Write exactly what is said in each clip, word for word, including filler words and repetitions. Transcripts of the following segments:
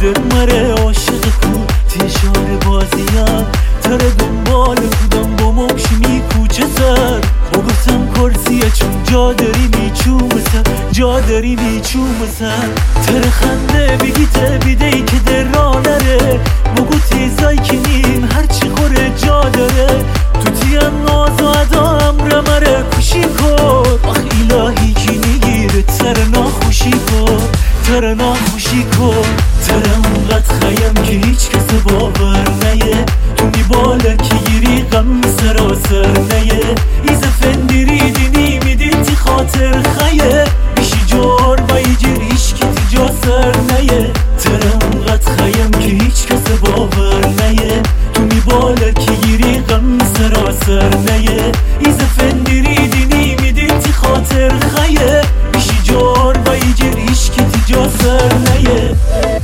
دل مره عاشق کو تیشار بازیان تره دنبال کودم با مبشی می کوچه سر بگفتم کرسیه چون جا داری میچوم سر جا داری میچوم سر تره خنده بگی تبیده ای که در را نره بگو تیزای که نیم هرچی خوره جا داره تو تیم ناز و ادا امر مره کشی کن آخ الهی کی میگیره تره ناخوشی کن تره ناخوشی کن تره اونقدر خیم که هیچ کس باور نیه تو میباله که گیری غم سراسر نیه ایزه فندیری دینی میدیتی خاطر خیه بیشی جار و ایجر هیچ که تی جا سر نیه تره اونقدر خیم که هیچ کس باور نیه تو میباله که گیری غم سراسر نیه ایزه فندیری دینی میدیتی خاطر خیه بیشی جار و ایجر هیچ که تی جا سر نیه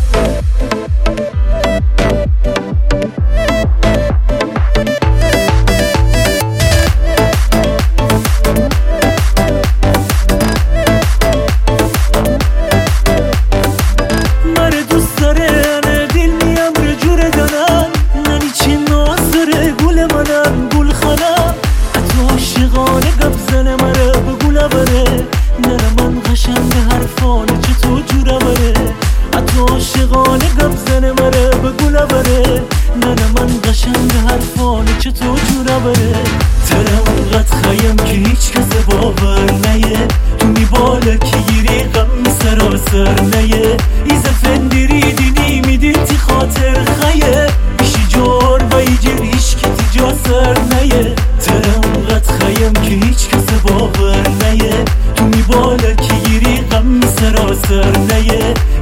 عاشقانه گپ زنه مره بگو نبره نه نه من قشنگ حرفانه چه تو جوره بره تره اونقدر خیم که هیچ کس باور نیه تو میباله که گیری غم سراسر نیه ایزه فندیری دینی میدیتی خاطر خیه بیشی جار و ایجر هیچ که تی جا سر نیه تره اونقدر خیم که هیچ کس باور نیه تو میباله که گیری غم سراسر نیه